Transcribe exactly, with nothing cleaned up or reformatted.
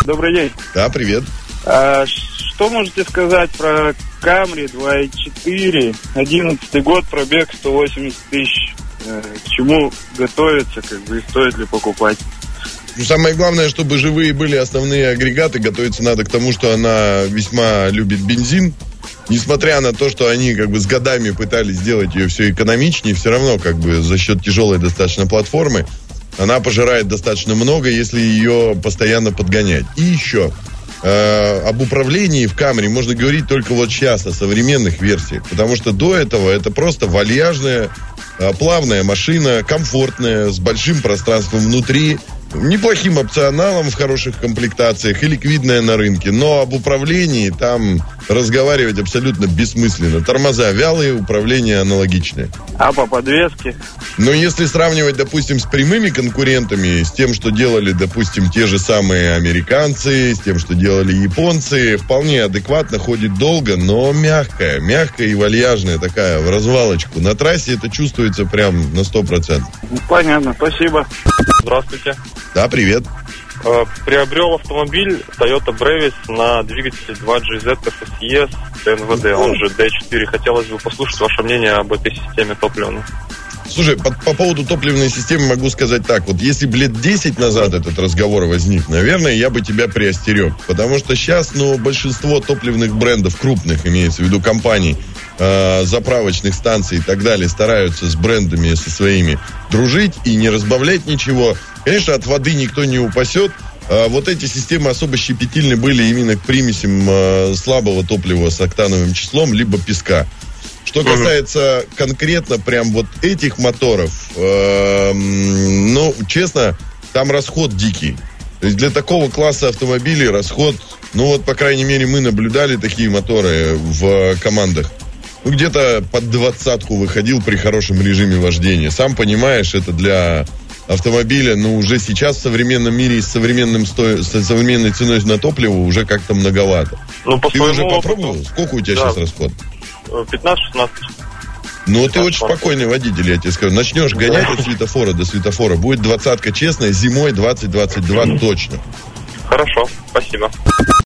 Добрый день. Да, привет. А, что можете сказать про Camry два и четыре, одиннадцатый год, пробег сто восемьдесят тысяч? К чему готовиться, как бы, и стоит ли покупать? Самое главное, чтобы живые были основные агрегаты. Готовиться надо к тому, что она весьма любит бензин. Несмотря на то, что они как бы с годами пытались сделать ее все экономичнее, все равно как бы за счет тяжелой достаточно платформы она пожирает достаточно много, если ее постоянно подгонять. И еще, э, об управлении в Camry можно говорить только вот сейчас, о современных версиях. Потому что до этого это просто вальяжная, э, плавная машина, комфортная, с большим пространством внутри, неплохим опционалом в хороших комплектациях и ликвидная на рынке. Но об управлении там разговаривать абсолютно бессмысленно. Тормоза вялые, управление аналогичное. А по подвеске? Но если сравнивать, допустим, с прямыми конкурентами, с тем, что делали, допустим, те же самые американцы, с тем, что делали японцы, вполне адекватно, ходит долго, но мягкая, мягкая и вальяжная такая, в развалочку. На трассе это чувствуется прям на сто процентов. Понятно, спасибо. Здравствуйте. Да, привет. Приобрел автомобиль Toyota Brevis на двигателе два джи зет эф эс и эс тэ эн вэ дэ, он же дэ четыре. Хотелось бы послушать ваше мнение об этой системе топливной. Слушай, по, по поводу топливной системы могу сказать так. Вот если бы лет десять назад этот разговор возник, наверное, я бы тебя приостерег. Потому что сейчас, ну, большинство топливных брендов, крупных, имеется в виду компаний, э, заправочных станций и так далее, стараются с брендами со своими дружить и не разбавлять ничего. Конечно, от воды никто не упасет. А вот эти системы особо щепетильны были именно к примесям э, слабого топлива с октановым числом, либо песка. Что касается конкретно прям вот этих моторов, э, ну, честно, там расход дикий. То есть для такого класса автомобилей расход, ну вот, по крайней мере, мы наблюдали такие моторы в командах. Ну, где-то под двадцатку выходил при хорошем режиме вождения. Сам понимаешь, это для автомобиля, ну, уже сейчас в современном мире с, современным сто... с современной ценой на топливо уже как-то многовато. Ну, по Ты уже опыту... попробовал? Сколько у тебя да. сейчас расход? пятнадцать-шестнадцать. Ну, ты очень спокойный водитель, я тебе скажу. Начнешь гонять от светофора до светофора, будет двадцатка честная, зимой двадцать-двадцать два точно. Хорошо, спасибо.